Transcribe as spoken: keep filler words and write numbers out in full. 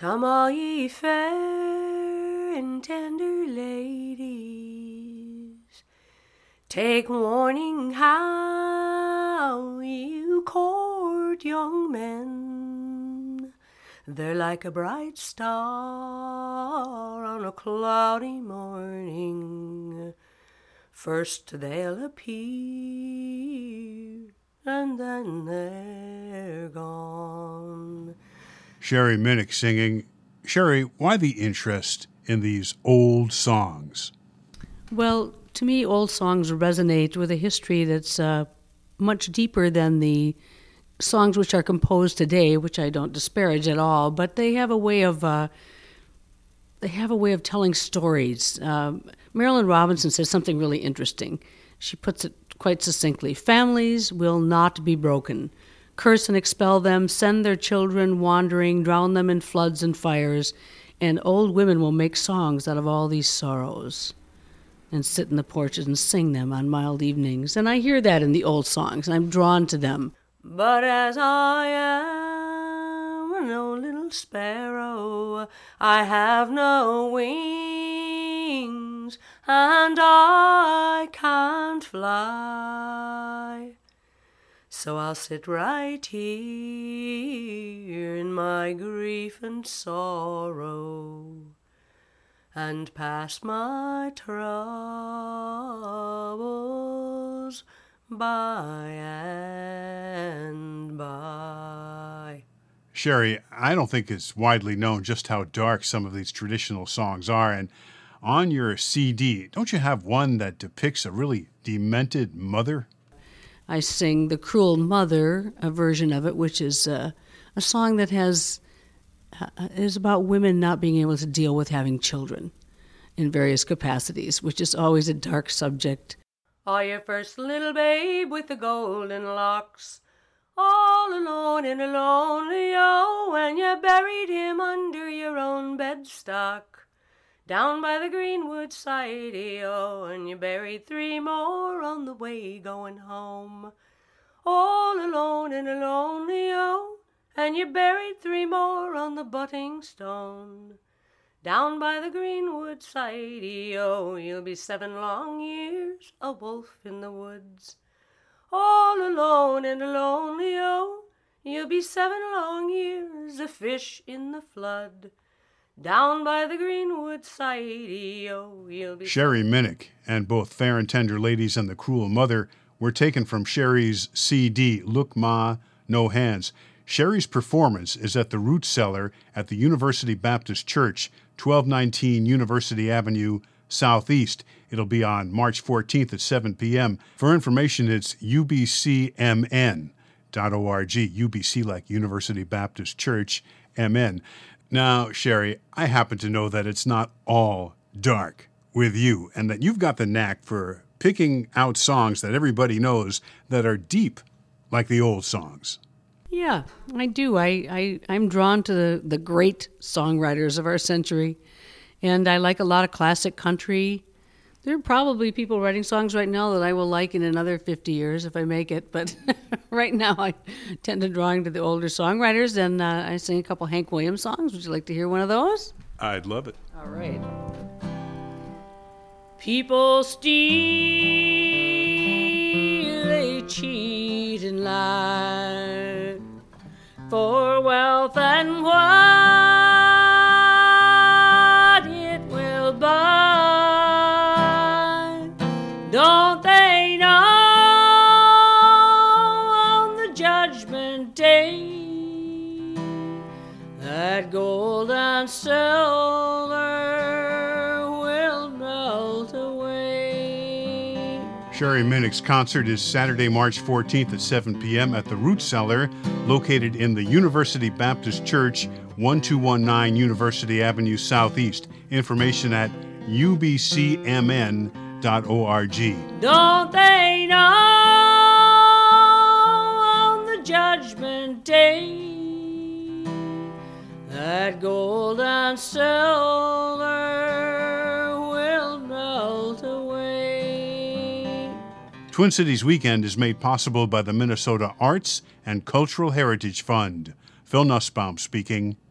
Come all ye fair and tender ladies, take warning how you court young men. They're like a bright star on a cloudy morning. First they'll appear, and then they're gone. Sherry Minnick singing. Sherry, why the interest in these old songs? Well, to me, old songs resonate with a history that's uh, much deeper than the songs which are composed today, which I don't disparage at all, but they have a way of uh, they have a way of telling stories. Um, Marilyn Robinson says something really interesting. She puts it quite succinctly: families will not be broken. Curse and expel them, send their children wandering, drown them in floods and fires, and old women will make songs out of all these sorrows and sit in the porches and sing them on mild evenings. And I hear that in the old songs, and I'm drawn to them. But as I am no little sparrow, I have no wings, and I can't fly. So I'll sit right here in my grief and sorrow and pass my troubles by and by. Sherry, I don't think it's widely known just how dark some of these traditional songs are. And on your C D, don't you have one that depicts a really demented mother? I sing The Cruel Mother, a version of it, which is uh, a song that has uh, is about women not being able to deal with having children in various capacities, which is always a dark subject. Oh, your first little babe with the golden locks, all alone in a lonely oh, when you buried him under your own bedstock. Down by the greenwood side, oh, and you buried three more on the way going home. All alone and a lonely, oh, and you buried three more on the butting stone. Down by the greenwood side, oh, you'll be seven long years a wolf in the woods. All alone and a lonely, oh, you'll be seven long years a fish in the flood. Down by the greenwood side, oh, you'll be... Sherry Minnick and both Fair and Tender Ladies and The Cruel Mother were taken from Sherry's C D, Look Ma, No Hands. Sherry's performance is at the Root Cellar at the University Baptist Church, twelve nineteen University Avenue, Southeast. It'll be on March fourteenth at seven p.m. For information, it's u b c m n dot org, U B C like University Baptist Church, M N. Now, Sherry, I happen to know that it's not all dark with you, and that you've got the knack for picking out songs that everybody knows that are deep, like the old songs. Yeah, I do. I, I, I'm drawn to the, the great songwriters of our century, and I like a lot of classic country. There are probably people writing songs right now that I will like in another fifty years if I make it, but right now I tend to draw into the older songwriters, and uh, I sing a couple Hank Williams songs. Would you like to hear one of those? I'd love it. All right. People steal, they cheat and lie for wealth and what it will buy. Don't they know on the judgment day that gold and silver will melt away? Sherry Minnick's concert is Saturday, March fourteenth at seven p.m. at the Root Cellar, located in the University Baptist Church, twelve nineteen University Avenue Southeast. Information at u b c m n dot org. Don't they know on the judgment day that gold and silver will melt away? Twin Cities Weekend is made possible by the Minnesota Arts and Cultural Heritage Fund. Phil Nussbaum speaking.